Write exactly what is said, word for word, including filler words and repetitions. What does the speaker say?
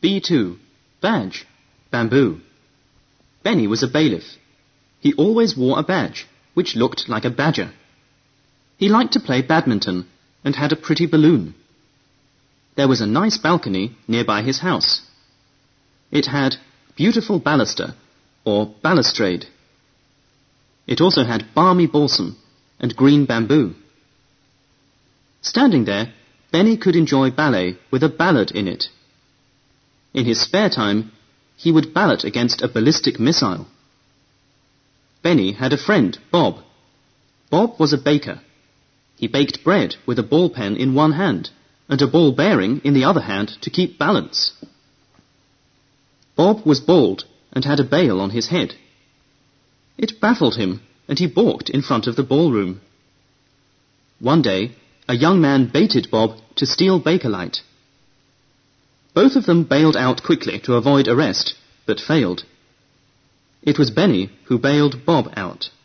B two. Badge. Bamboo. Benny was a bailiff. He always wore a badge, which looked like a badger. He liked to play badminton and had a pretty balloon. There was a nice balcony nearby his house. It had beautiful baluster, or balustrade. It also had balmy balsam and green bamboo. Standing there, Benny could enjoy ballet with a ballad in it. In his spare time, he would ballot against a ballistic missile. Benny had a friend, Bob. Bob was a baker. He baked bread with a ball pen in one hand and a ball bearing in the other hand to keep balance. Bob was bald and had a bale on his head. It baffled him, and he balked in front of the ballroom. One day, a young man baited Bob to steal Bakelite. Both of them bailed out quickly to avoid arrest, but failed. It was Benny who bailed Bob out.